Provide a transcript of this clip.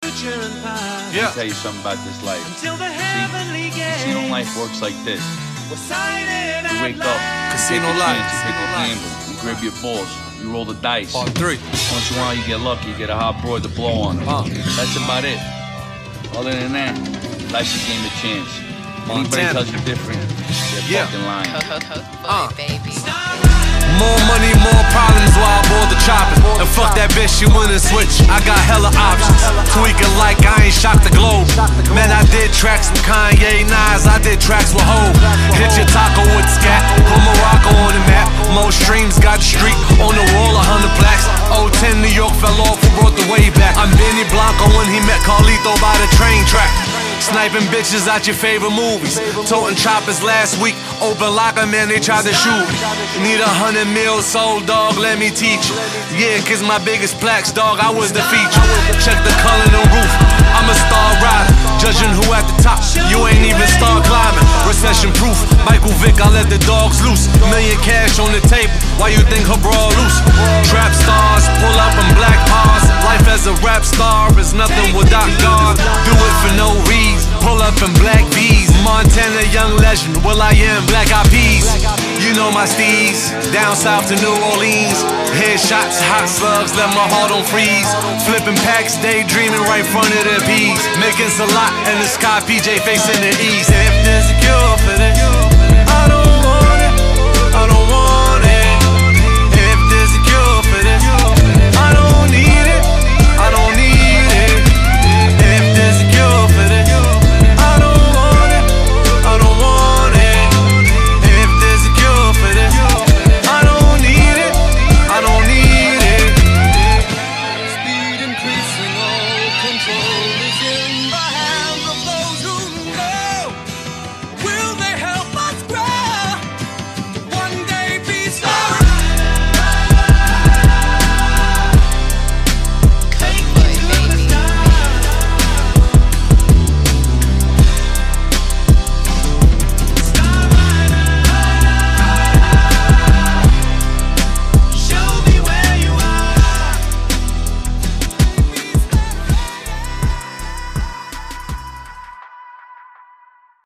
Let me tell you something about this life. Casino life works like this. You wake up, Casino you life. pick a gamble, you grab your balls, you roll the dice. Part 3. Once in a while you get lucky, you get a hot broad to blow on. That's about it. Other than that, life's a game of chance. Anybody tells you different, they're fucking lying. Baby. More money, more problems while I board the choppers. And fuck that bitch, she wouldn't switch. I got hella options. Tweaking like I ain't shocked the globe. Man, I did tracks with Kanye, Nas, I did tracks with Hov. Hit your taco with scat, put Morocco on the map. Most streams got the streak on the wall, 100 plaques. 010 New York fell off, who brought the way back. I'm Benny Blanco when he met Carlito by the train track. Sniping bitches out your favorite movies. Toting choppers last week. Open locker, man, they tried to shoot me. Need 100 mil sold, dog, let me teach you. Yeah, cause my biggest plaques, dog, I was the feature. Check the color and the roof. I'm a star rider. Judging who at the top, you ain't even start climbing. Recession proof. Michael Vick, I let the dogs loose. Million cash on the table. Why you think her bra loose? Trap stars, pull up in black cars. Life as a rap star is nothing without God. Do it for no reason. Pull up in black V's. Montana young legend, will.i.am Black Eyed Peas. You know my steez, down south to New Orleans. Headshots, hot slugs, let my heart on freeze. Flipping packs, daydreaming right in front of the P's. Making a lot in the sky, PJ facing the east. If there's a cure for this,